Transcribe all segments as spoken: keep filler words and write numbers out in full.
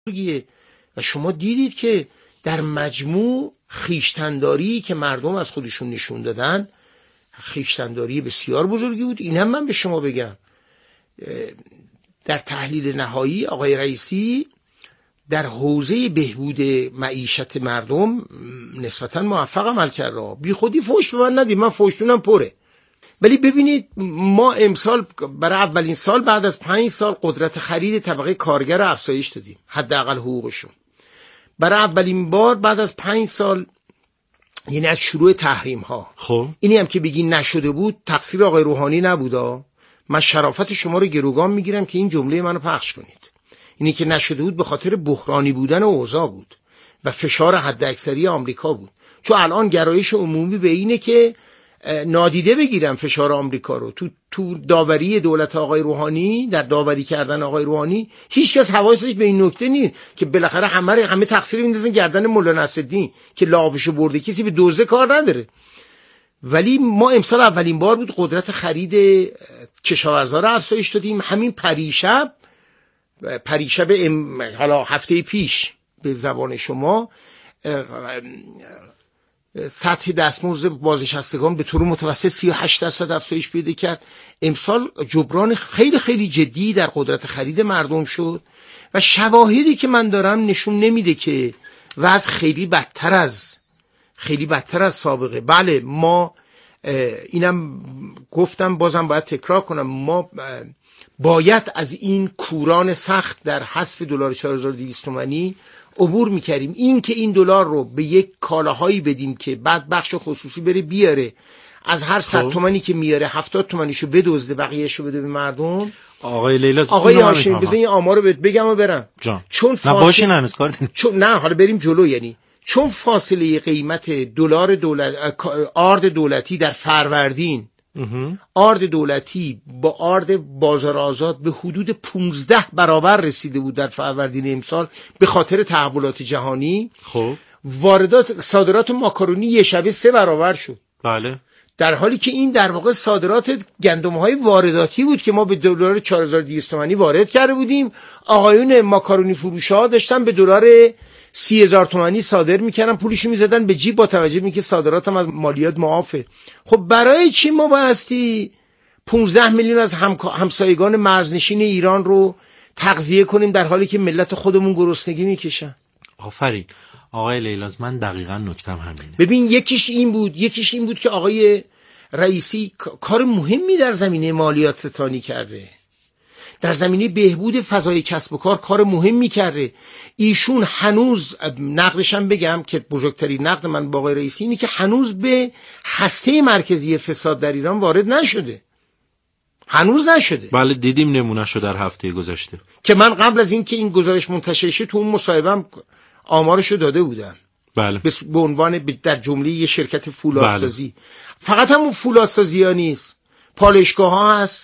و شما دیدید که در مجموع خیشتنداری که مردم از خودشون نشون دادن خیشتنداری بسیار بزرگی بود. این هم من به شما بگم در تحلیل نهایی آقای رئیسی در حوزه بهبود معیشت مردم نسبتاً موفق عمل کرد. بی خودی فحش به من ندید، من فحشتونم پره. ولی ببینید ما امسال برای اولین سال بعد از پنج سال قدرت خرید طبقه کارگر رو افزایش دادیم، حداقل حقوقشون. برای اولین بار بعد از پنج سال، یعنی از شروع تحریم ها. خب اینی هم که بگی نشده بود تقصیر آقای روحانی نبودا. من شرافت شما رو گروگان میگیرم که این جمله منو پخش کنید. اینی که نشده بود به خاطر بحرانی بودن اوضاع بود و فشار حداکثری آمریکا بود. چون الان گرایش عمومی به اینه که نادیده بگیرن فشار آمریکا رو. تو تو داوری دولت آقای روحانی، در داوری کردن آقای روحانی هیچ کس حواسش به این نکته نیست که بالاخره همه همه تقصیر میندازن گردن مولانا نصرالدین که لاوشو برده، کسی به دوزه کار نداره. ولی ما امسال اولین بار بود قدرت خرید کشاورزا رو افزایش دادیم. همین پریشب پریشب ام... حالا هفته پیش به زبان شما سطح دستمزد بازنشستگان به طور متوسط سی و هشت درصد افزایش پیدا کرد. امسال جبران خیلی خیلی جدی در قدرت خرید مردم شد و شواهدی که من دارم نشون نمیده که وضع خیلی بدتر از خیلی بدتر از سابقه. بله ما اینم گفتم بازم باید تکرار کنم، ما باید از این کوران سخت در حذف دلار چهار هزار و دویست تومانی عبور میکردیم. این که این دلار رو به یک کالاهایی بدیم که بعد بخش خصوصی بره بیاره، از هر صد تومانی که میاره هفتاد تومانیشو بدزده بقیه‌شو بده به مردم. آقای لیلا آقای هاشمی بزن این آمارو بهت بگم و برم جان. چون فاصله نه باشین هنوز کار چون نه حالا بریم جلو. یعنی چون فاصله قیمت دلار دولت آرد دولتی در فروردین آرد دولتی با آرد بازار آزاد به حدود پانزده برابر رسیده بود در فروردین امسال به خاطر تحولات جهانی. خب واردات صادرات ماکارونی یه شبه سه برابر شد. بله. در حالی که این در واقع صادرات گندم‌های وارداتی بود که ما به دلار چهار هزار و دویست تومانی وارد کرده بودیم. آقایون ماکارونی فروش‌ها داشتن به دلار سی هزار تومانی صادر میکردن، پولشو میزدن به جیب با توجه به اینکه صادراتم از مالیات معافه. خب برای چی ما بایستی پانزده میلیون از هم... همسایگان مرزنشین ایران رو تغذیه کنیم در حالی که ملت خودمون گرسنگی میکشن؟ آفرین آقای لیلاز، من دقیقاً نکتم همینه. ببین یکیش این بود یکیش این بود که آقای رئیسی کار مهمی در زمینه مالیات ستانی کرده، در زمینه بهبود فضای کسب و کار کار مهمی کرده. ایشون هنوز نقدشم بگم که بزرگترین نقد من با آقای رئیسی اینه که هنوز به هسته مرکزی فساد در ایران وارد نشده، هنوز نشده. بله دیدیم نمونهشو در هفته گذشته که من قبل از این که این گزارش منتشر شه تو اون مصاحبه‌ام آمارشو داده بودم. بله. به عنوان در جمله یه شرکت فولادسازی. بله. فقط همون فولادسازی ها نیست، پالایشگاه ها هست،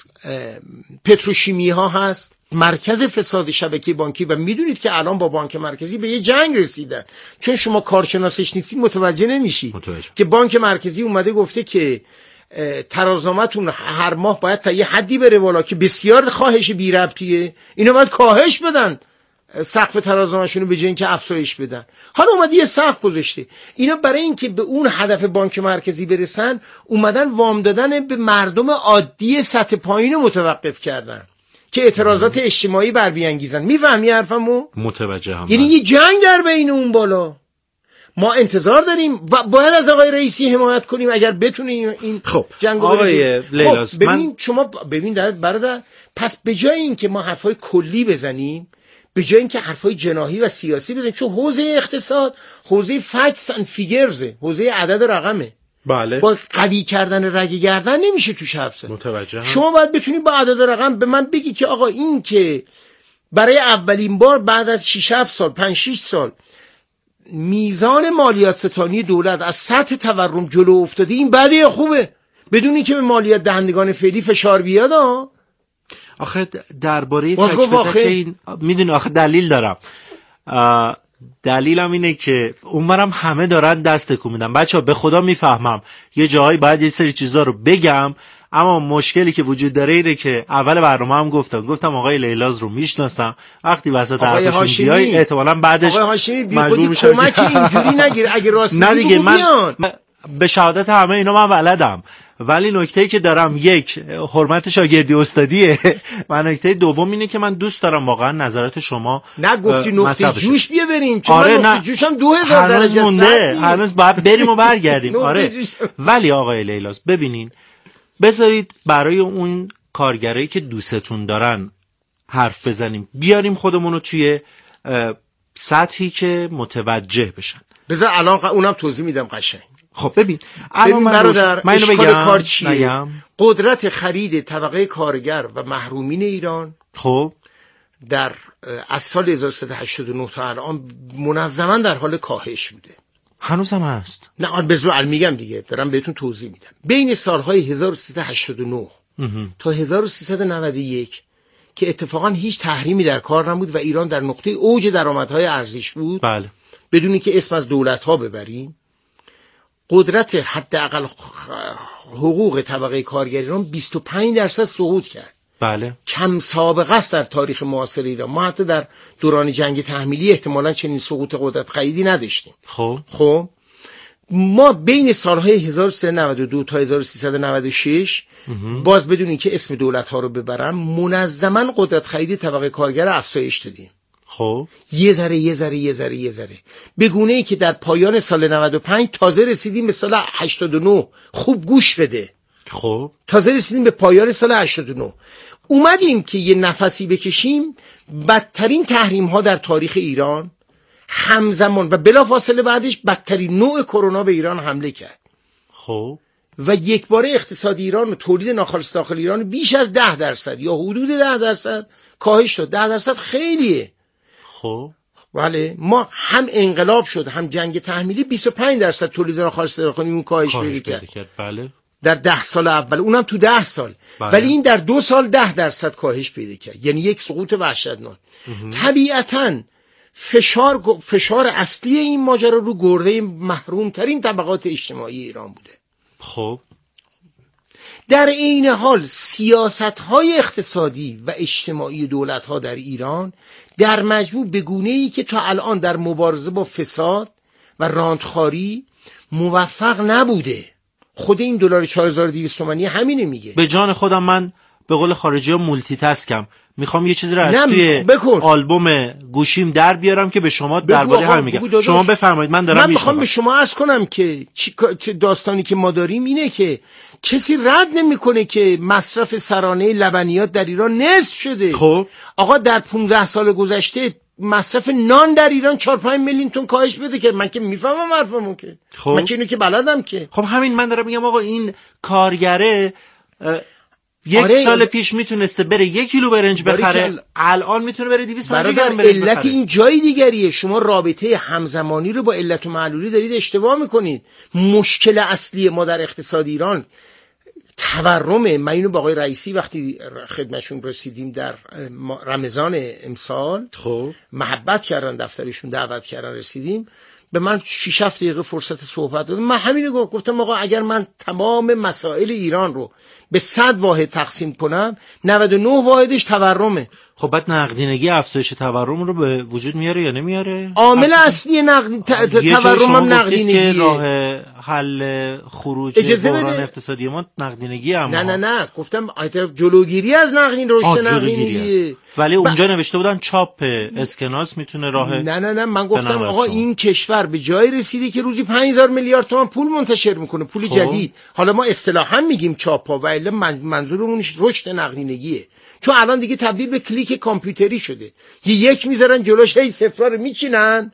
پتروشیمی ها هست، مرکز فساد شبکه بانکی. و میدونید که الان با بانک مرکزی به یه جنگ رسیدن، چون شما کارشناسش نیستید متوجه نمیشی متوجه. که بانک مرکزی اومده گفته که ترازنامه‌تون هر ماه باید تا یه حدی بره بالا که بسیار خواهش بی ربطیه، اینا باید کاهش بدن سقف ترازنامه‌شون رو به جای اینکه افزایش بدن. حالا اومده یه سقف گذاشته. اینا برای اینکه به اون هدف بانک مرکزی برسن اومدن وام دادن به مردم عادی سطح پایین رو متوقف کردن که اعتراضات اجتماعی بر بیانگیزن. میفهمی حرفمو؟ متوجهم. یعنی یه جنگ در بین اون بالا. ما انتظار داریم و باید از آقای رئیسی حمایت کنیم اگر بتونیم این خب جنگ رو آقای لیلاس خب ببین من... شما ببین برادر، پس به جای اینکه ما حرفای کلی بزنیم، به جای اینکه حرفای جناحی و سیاسی بزنیم، چون حوزه اقتصاد حوزه فکتس اند فیگرزه، حوزه عدد و رقمه. بله. با قوی کردن رگ گردن نمیشه توش حرف زد. متوجهم. شما باید بتونی با عدد و رقم به من بگی که آقا این که برای اولین بار بعد از شش هفت سال پنج شش سال میزان مالیات ستانی دولت از سطح تورم جلو افتاده، این بده یا خوبه؟ بدون اینکه به مالیات دهندگان فعلی فشار بیاد. ها آخه درباره تک به تک این میدونی آخه دلیل دارم. دلیلم اینه که اونورم همه دارن دست تکون میدن. بچه‌ها به خدا میفهمم یه جایی باید یه سری چیزا رو بگم، اما مشکلی که وجود داره اینه که اول برنامه هم گفتم گفتم آقای لیلاز رو میشناسم، وقتی وسط حرفشون بیای احتمالاً بعدش آقای هاشمی بی خودی کمک اینجوری نگیر، اگه راست میگی بگو بیان. من به شهادت همه اینا من بلدم، ولی نکته‌ای که دارم یک حرمت شاگردی استادیه و نکته دوم اینه که من دوست دارم واقعا نظرات شما. نگفتی نقطه جوش بیا بریم، چون آره نقطه جوش هم دو هزار درجه مونده، هنوز باید بریم و برگردیم. آره ولی آقای لیلاس ببینین، بذارید برای اون کارگرایی که دوستتون دارن حرف بزنیم، بیاریم خودمون رو توی سطحی که متوجه بشن. بذار الان اونم توضیح میدم قشنگ. خب ببین الان من برادر من اینو اشکال کار چیه؟ نگم. قدرت خرید طبقه کارگر و محرومین ایران خب در از سال هزار و سیصد و هشتاد و نه تا الان منظما در حال کاهش بوده. هنوز هم هست. نه آن بذار میگم دیگه، دارم بهتون توضیح میدم. بین سالهای هزار و سیصد و هشتاد و نه تا هزار و سیصد و نود و یک که اتفاقا هیچ تحریمی در کار نبود و ایران در نقطه اوج درآمدهای ارزش بود، بله، بدون اینکه اسم از دولت‌ها ببریم، قدرت حداقل حقوق طبقه کارگر ایران بیست و پنج درصد سقوط کرد. بله، کم سابقه است در تاریخ معاصر ایران. ما حتی در دوران جنگ تحمیلی احتمالاً چنین سقوط قدرت خریدی نداشتیم. خب خب ما بین سالهای هزار و سیصد و نود و دو تا هزار و سیصد و نود و شش باز بدون اینکه اسم دولت‌ها رو ببرم، منظما قدرت خریدی طبقه کارگر افزایش دادیم. خب یه ذره یه ذره یه ذره یه ذره به گونه ای که در پایان سال نود و پنج تازه رسیدیم به سال هشتاد و نه. خوب گوش بده. خب تازه رسیدیم به پایان سال هشتاد و نه. اومدیم که یه نفسی بکشیم. بدترین تحریم ها در تاریخ ایران همزمان و بلافاصله بعدش بدترین نوع کرونا به ایران حمله کرد. خب و یک باره اقتصاد ایران و تولید ناخالص داخل ایران بیش از ده درصد یا حدود ده درصد کاهش داد. ده درصد خیلیه. خب بله، ما هم انقلاب شد هم جنگ تحمیلی بیست و پنج درصد تولید ناخالص داخلیمون کاهش پیدا کرد. بله، در ده سال اول، اونم تو ده سال. بله. ولی این در دو سال ده درصد کاهش پیدا کرد، یعنی یک سقوط وحشتناک. طبیعتاً فشار فشار اصلی این ماجرا رو گرده محروم ترین طبقات اجتماعی ایران بوده. خب در این حال سیاست‌های اقتصادی و اجتماعی دولت‌ها در ایران در مجموع به گونه‌ای که تا الان در مبارزه با فساد و راندخاری موفق نبوده. خود این دلار چهار هزار و دویست تومانی همینه میگه. به جان خودم من به قول خارجی‌ها مولتی تاسکم، میخوام یه چیزی رو از توی آلبوم گوشیم در بیارم که به شما درباره همین میگم. شما بفرمایید، من دارم من میخوام به شما عرض کنم که چه داستانی که ما داریم اینه که کسی رد نمیکنه که مصرف سرانه لبنیات در ایران نصف شده. خب آقا در پانزده سال گذشته مصرف نان در ایران چهار پنج میلیون تن کاهش بده که من که میفهمم حرفمو که خب. من که اینو که بلدم که خب همین من دارم میگم آقا این کارگره یک آره سال پیش میتونسته بره یک کیلو برنج بخره، الان میتونه بره دویست و پنجاه گرم برنج بخره. علت این جای دیگریه. شما رابطه همزمانی رو با علت و معلولی دارید اشتباه میکنید. مشکل اصلی ما در اقتصاد ایران تورمه. من اینو با آقای رئیسی وقتی خدمتشون رسیدیم در رمضان امسال خب محبت کردن، دفترشون دعوت کردن، رسیدیم به من شش هفت دقیقه فرصت صحبت دادم. من همینو گفتم آقا اگر من تمام مسائل ایران رو به صد واحد تقسیم کنم، نود و نه واحدش تورمه. خب بعد نقدینگی افزایش تورم رو به وجود میاره یا نمیاره؟ عامل اصلی نقد تورم هم نقدینگیه. که راه حل خروج بحران اقتصادی ما نقدینگی هم. نه نه نه گفتم جلوگیری از نقدین رشد نقدینگیه. ولی اونجا ب... نوشته بودن چاپ اسکناس میتونه راه. نه نه نه من گفتم آقا این کشور به جای رسیده که روزی پنج هزار میلیارد تومان پول منتشر میکنه، پول خوب. جدید. حالا ما اصطلاحا میگیم چاپا ولی من منظورمونش رشد نقدینگیه، چون الان دیگه تبدیل به کلیک کامپیوتری شده. یه یک میذارن جلوش، هی صفرا رو میچینن،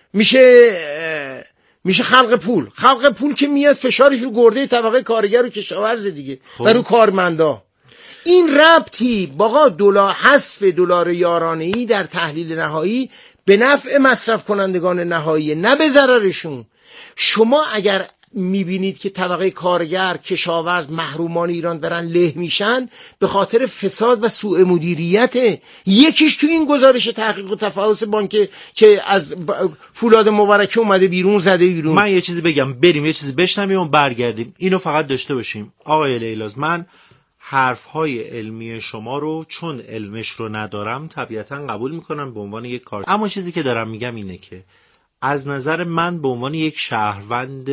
میشه میشه خلق پول. خلق پول که میاد فشارش رو گرده طبقه کارگر و کشاورز دیگه و رو کارمندا. این ربطی باقا دلار حذف دلار یارانه‌ای در تحلیل نهایی به نفع مصرف کنندگان نهایی، نه به ضررشون. شما اگر میبینید که طبقه کارگر، کشاورز، محرومان ایران دارن له میشن به خاطر فساد و سوء مدیریت. یکیش تو این گزارش تحقیق و تفحص بانک که از فولاد مبارکه اومده بیرون زده بیرون. من یه چیزی بگم، بریم یه چیزی بشنویم و برگردیم. اینو فقط داشته باشیم. آقای لیلاز، من حرفهای علمی شما رو چون علمش رو ندارم طبیعتا قبول میکنم به عنوان یک کار، اما چیزی که دارم میگم اینه که از نظر من به عنوان یک شهروند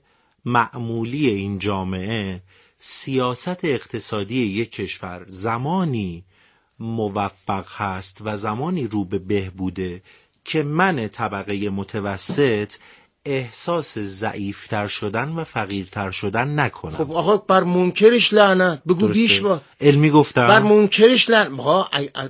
معمولی این جامعه، سیاست اقتصادی یک کشور زمانی موفق هست و زمانی رو به بهبوده که من طبقه متوسط احساس ضعیفتر شدن و فقیرتر شدن نکنم. خب آقا بر منکرش لعنت بگو. درسته. بیش با علمی گفتم بر منکرش لعنت. آقا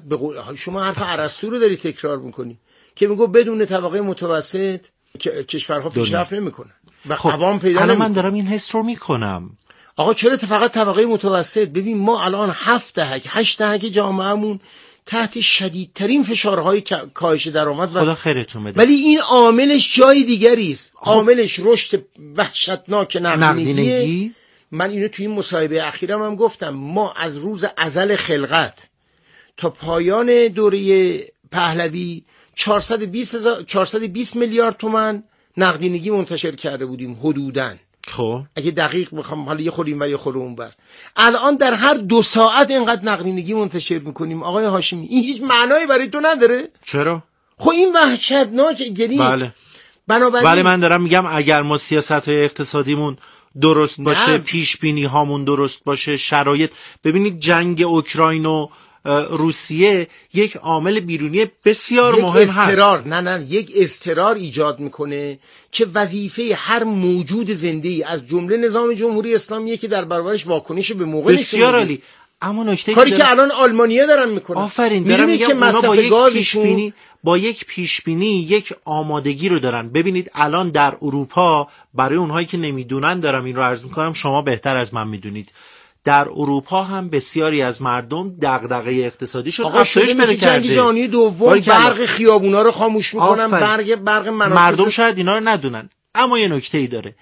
شما حرف ارسطو رو داری تکرار میکنی که میگو بدون طبقه متوسط کشورها پیشرفت نمیکنن و خب عوام پیدا نمیکنن. من دارم این حس رو میکنم. آقا چرا فقط طبقه متوسط؟ ببین ما الان هفت دهک هشت دهک جامعهمون تحت شدیدترین فشارهای کاهش درآمد و خدا خیرتون بده. ولی این عاملش جای دیگری است. عاملش رشد وحشتناک نقدینگی. من اینو توی این مصاحبه اخیرم هم گفتم. ما از روز ازل خلقت تا پایان دوره پهلوی چهارصد و بیست میلیارد تومان نقدینگی منتشر کرده بودیم حدوداً. خب اگه دقیق بخوام حالا یه خوریم و یه خور اون بر الان در هر دو ساعت اینقدر نقدینگی منتشر میکنیم. آقای هاشمی این هیچ معنایی برای تو نداره؟ چرا؟ خب این وحشتناکه. یعنی بله بنابراین ولی من دارم میگم اگر ما سیاست‌های اقتصادیمون درست باشه، پیش بینی هامون درست باشه، شرایط، ببینید جنگ اوکراین و روسیه یک عامل بیرونی بسیار یک مهم استرار. هست. نه نه یک استرار ایجاد میکنه که وظیفه هر موجود زنده‌ای از جمله نظام جمهوری اسلامیه که در برابرش واکنش به موقع بسیار عالی. اما نکته کاری که الان آلمانیا دارن میکنن. آفرین. دارم میگم که اونا با یک پیش بینی بینی با یک پیش بینی یک آمادگی رو دارن. ببینید الان در اروپا، برای اونهایی که نمیدونن دارم این رو عرض میکنم، شما بهتر از من میدونید، در اروپا هم بسیاری از مردم دغدغه اقتصادیشون افزایش پیدا کرده. جنگ جهانی دوم برق خیابونا رو خاموش میکنن، برق برق مناطق. مردم شاید اینا رو ندونن، اما یه نکته‌ای داره.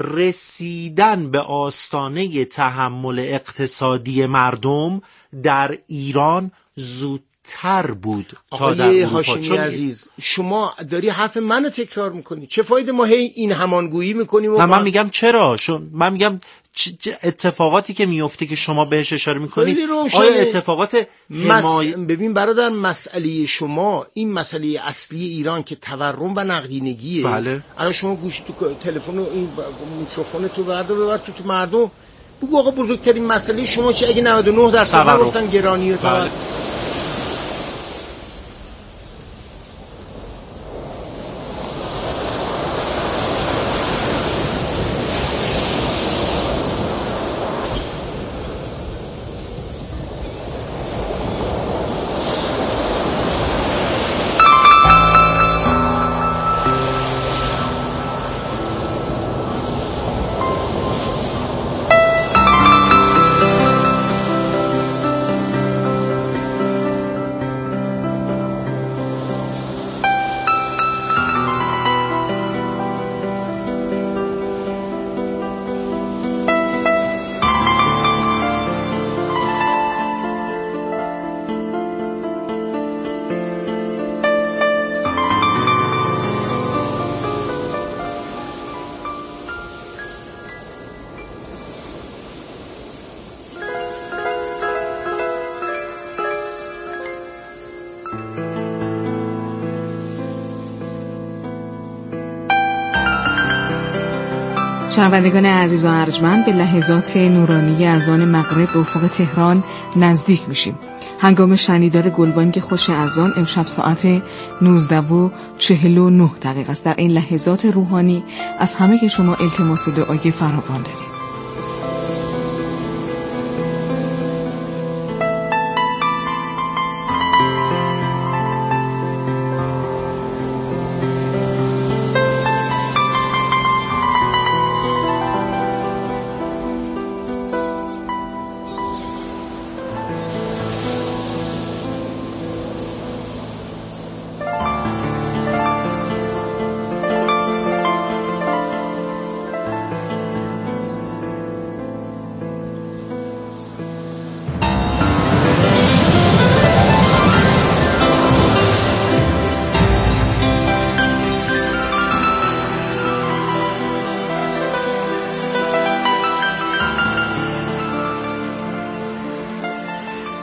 رسیدن به آستانه تحمل اقتصادی مردم در ایران زودتر بود تا در اروپا. هاشمی چون عزیز شما داری حرف منو تکرار میکنی. چه فایده ما هی این همانگویی میکنیم؟ و من, من میگم چرا؟ شون من میگم اتفاقاتی که میفته که شما بهش اشاره میکنید آیا اتفاقات مس... ببین برادر، مسئله شما این مسئله اصلی ایران که تورم و نقدینگیه. بله. الان شما گوش تو تلفن و این میکروفون تو بردا ببر تو, تو مردم بگو آقا بزرگترین مسئله شما چه؟ اگه نود و نه درصد گفتن گرانی و بله. شنوندگان عزیز و ارجمند، به لحظات نورانی از آن مغرب به افق تهران نزدیک میشیم. هنگام شنیدار گلبانگ خوش اذان امشب ساعت نوزده و چهل و نه دقیقه است. در این لحظات روحانی از همه که شما التماس دعای فراوان داریم.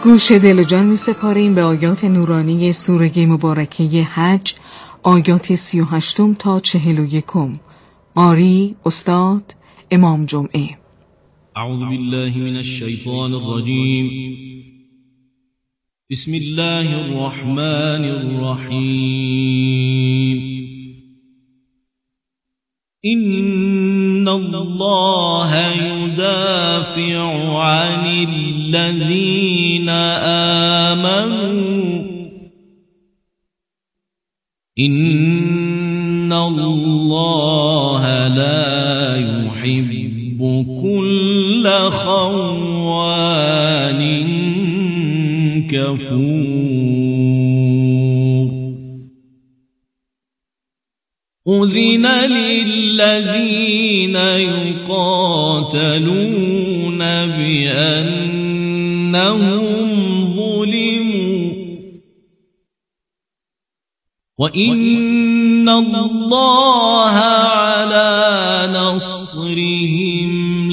گوش دل و جان می سپاریم به آیات نورانی سوره مبارکه حج، آیات سی و هشتم تا چهل و یکم. قاری استاد امام جمعه. اعوذ بالله من الشیطان الرجیم. بسم الله الرحمن الرحیم. إن الله يدافع عن الذين آمنوا إن الله لا يحب كل خوان كفور. أذن للذين يقاتلون بأنهم ظلموا وإن الله على نصرهم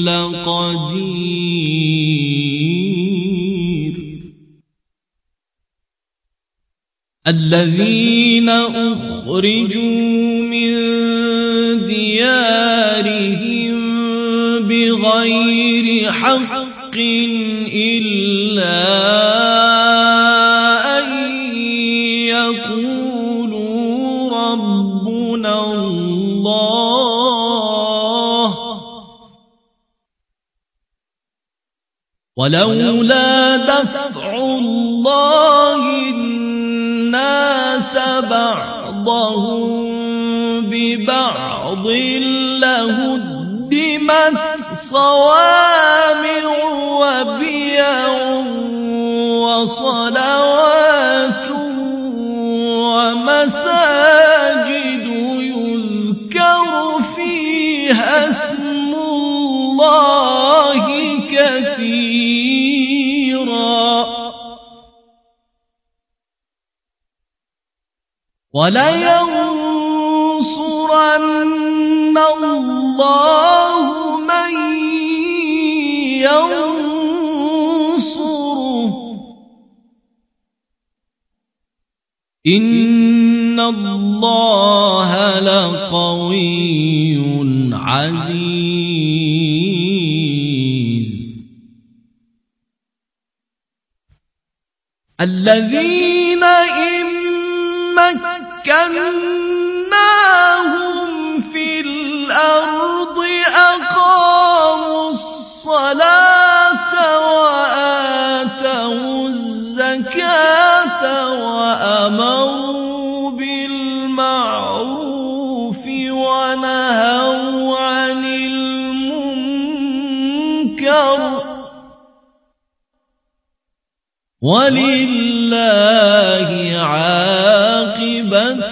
لقدير. الذين أخرجوا من ديارهم بغير حق إلا أن يقولوا ربنا الله ولولا دفع الله الناس بعضهم ببعض لهدمت صوامع وبيع وصلوات ومساجد يذكر فيها اسم الله كثيرا ولينصرن الله من ينصره إن الله لقوي عزيز. الذين إن مكناهم في الأرض أقاموا الصلاة وآتوا الزكاة وأمروا بالمعروف ونهوا عن المنكر ولله عاقبة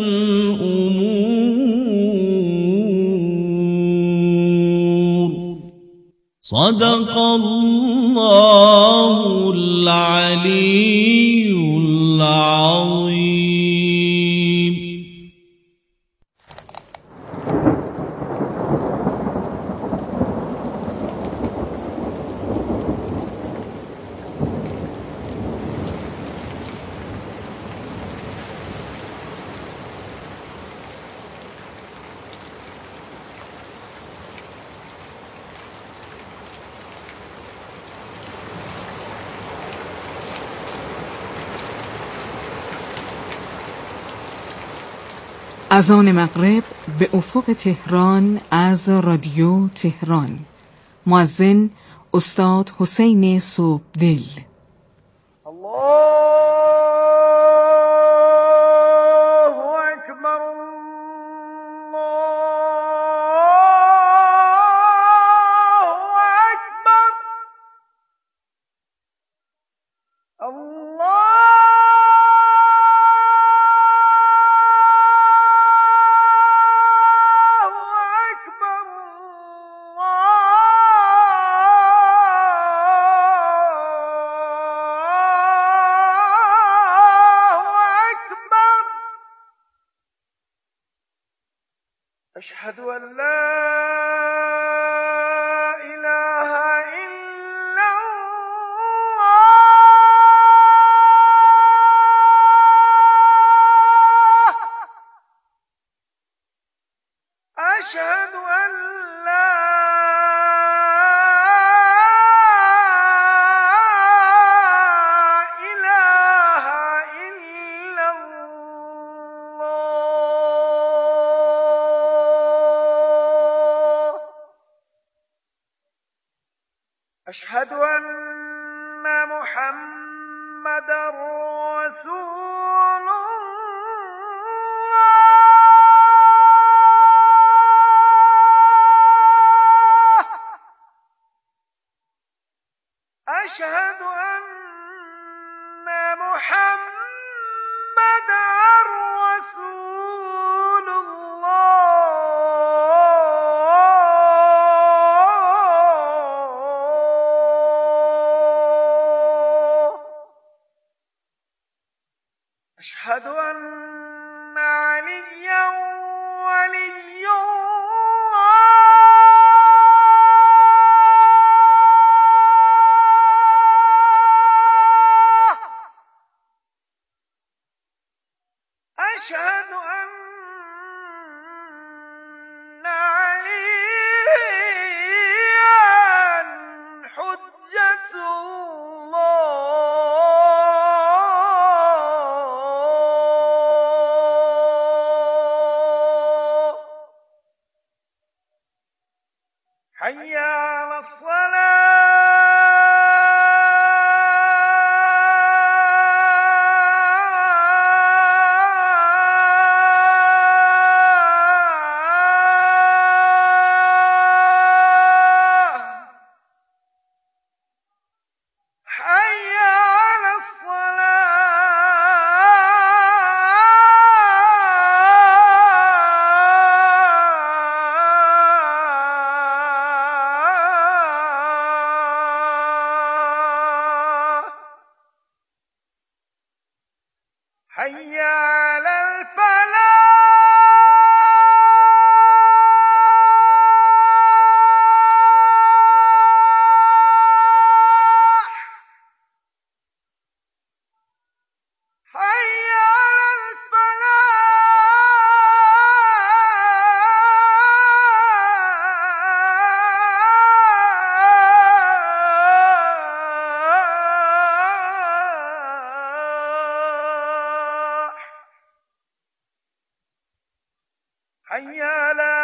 الأمور. صدق الله العلي العظيم. اذان مغرب به افق تهران از رادیو تهران. مؤذن استاد حسین صبحدل. أشهد أن لا إله إلا الله أشهد أن لا إله إلا الله. أشهد أن محمدًا رسول الله. أشهد أن محمدًا رسول الله. أشهد أن عليا ولي الله. أشهد أن عليا حجة الله. حي على الصلاة. حي على الصلاة. حي على الفلاح. حي على الفلاح. حي على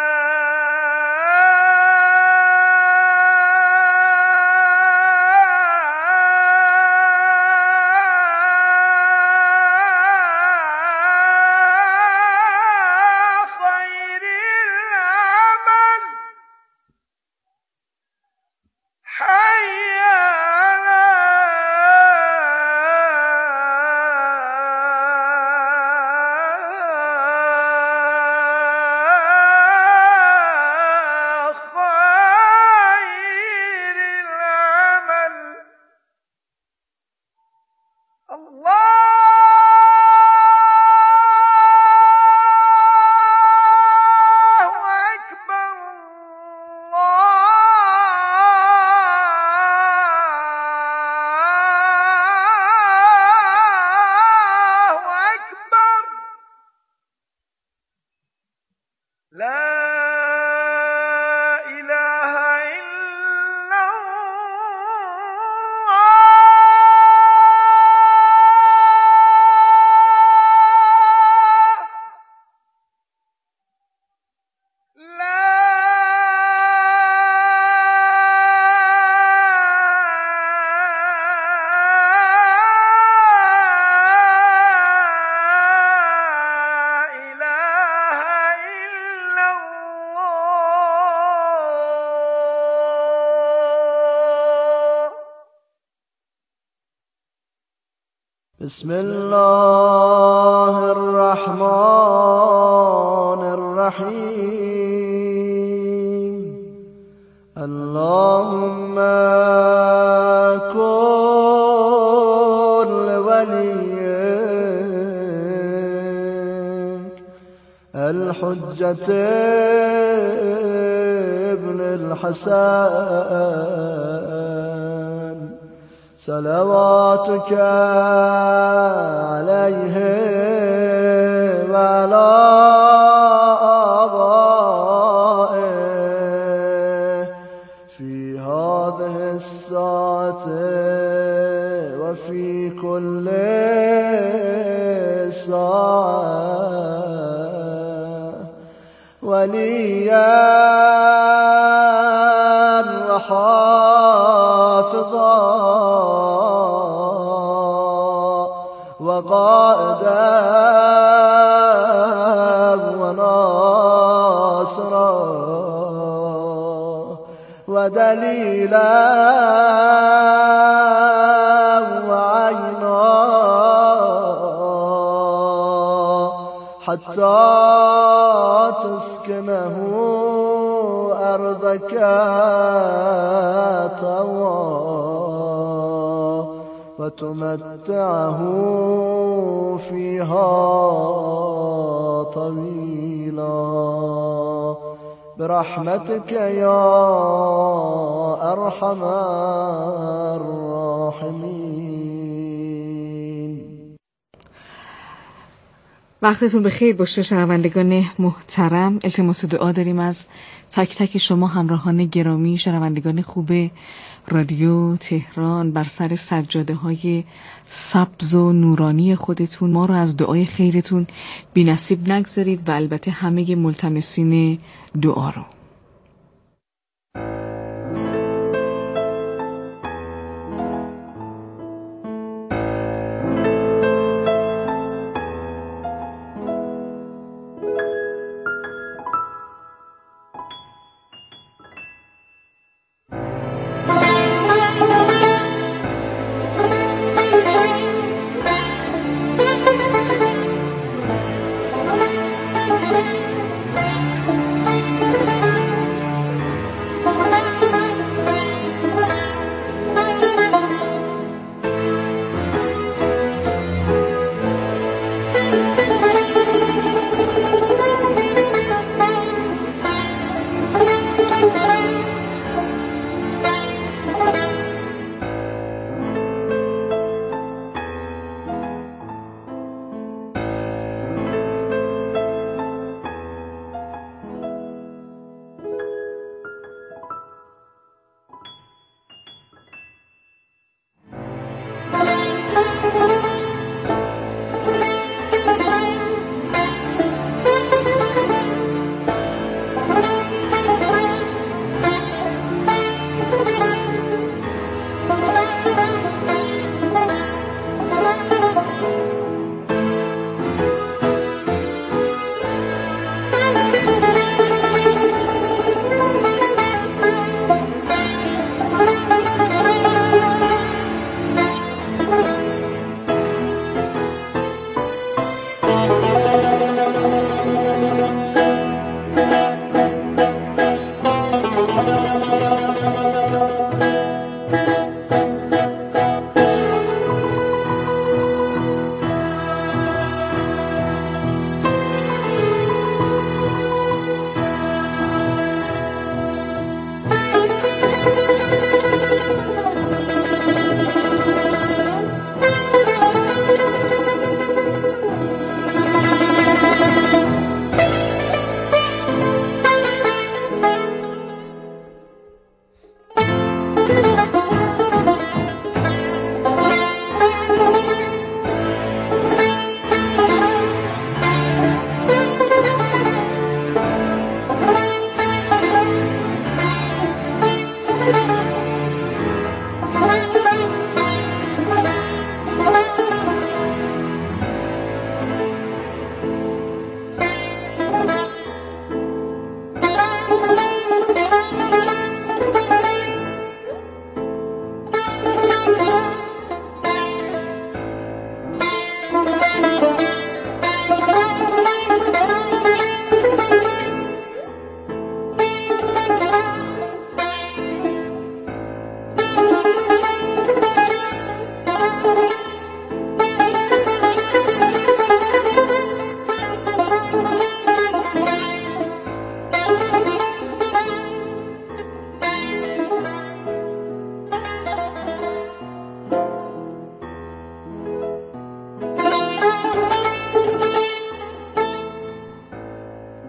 خير العمل. حي على خير العمل. الله أكبر. الله أكبر. لا إله إلا الله. لا إله إلا الله. بسم الله الرحمن الرحيم. اللهم كن لوليك الحجة ابن الحسن صلواتك عليه وعلى وليا وحافظا وقائدا وناصرا ودليلا وعينا حتى تسكنه أرضك طوعا وتمتعه فيها طويلا برحمتك يا أرحم الراحمين. وقتتون بخیر باشه شنوندگان محترم. التماس دعا داریم از تک تک شما همراهان گرامی، شنوندگان خوب رادیو تهران. بر سر سجاده های سبز و نورانی خودتون ما رو از دعای خیرتون بی نصیب نگذارید و البته همه ملتمسین دعا رو.